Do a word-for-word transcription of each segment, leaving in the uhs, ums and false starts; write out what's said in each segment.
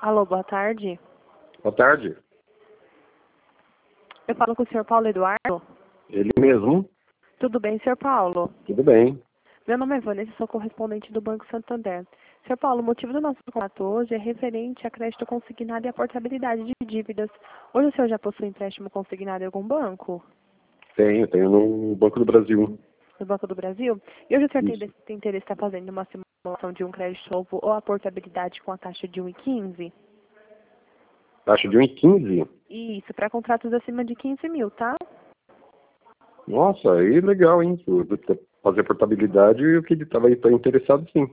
Alô, boa tarde. Boa tarde. Eu falo com o senhor Paulo Eduardo. Ele mesmo. Tudo bem, senhor Paulo? Tudo bem. Meu nome é Vanessa, sou correspondente do Banco Santander. Senhor Paulo, o motivo do nosso contato hoje é referente a crédito consignado e a portabilidade de dívidas. Hoje o senhor já possui empréstimo consignado em algum banco? Tenho, tenho no Banco do Brasil. No Banco do Brasil? E hoje o senhor tem, Isso. tem interesse em estar fazendo uma simulação de um crédito novo ou a portabilidade com a taxa de um vírgula quinze? Taxa de um vírgula quinze? Isso, para contratos acima de quinze mil, tá? Nossa, aí legal, hein? Tu- tu- Fazer portabilidade e o que ele estava interessado, sim.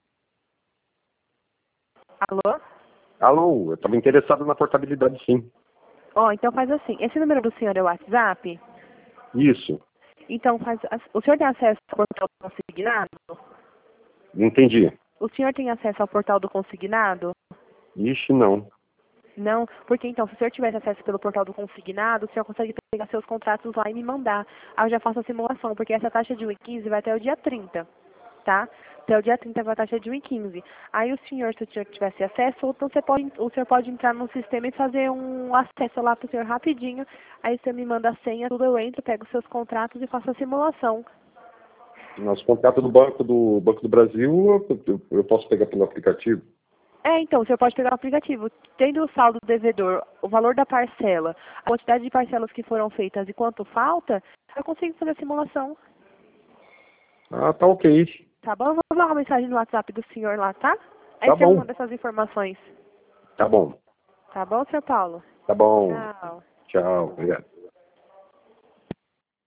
Alô? Alô, eu estava interessado na portabilidade, sim. Ó, então faz assim. Esse número do senhor é o WhatsApp? Isso. Então, faz, o senhor tem acesso ao portal do consignado? Não entendi. O senhor tem acesso ao portal do consignado? Ixi, não. Não, porque então, se o senhor tivesse acesso pelo portal do consignado, o senhor consegue pegar seus contratos lá e me mandar. Aí eu já faço a simulação, porque essa taxa de um vírgula quinze vai até o dia trinta, tá? Até o dia trinta vai a taxa de um vírgula quinze. Aí o senhor, se o senhor tivesse acesso, ou então você pode, o senhor pode entrar no sistema e fazer um acesso lá para o senhor rapidinho. Aí você me manda a senha, tudo eu entro, pego os seus contratos e faço a simulação. Nosso contrato do Banco do, Banco do Brasil, eu, eu- eu posso pegar pelo aplicativo? É, então, o senhor pode pegar o aplicativo. Tendo o saldo do devedor, o valor da parcela, a quantidade de parcelas que foram feitas e quanto falta, eu consigo fazer a simulação. Ah, tá ok. Tá bom? Eu vou dar uma mensagem no WhatsApp do senhor lá, tá? Aí Tá o senhor bom. manda essas informações. Tá bom. Tá bom, senhor Paulo? Tá bom. Tchau. Tchau. Obrigado.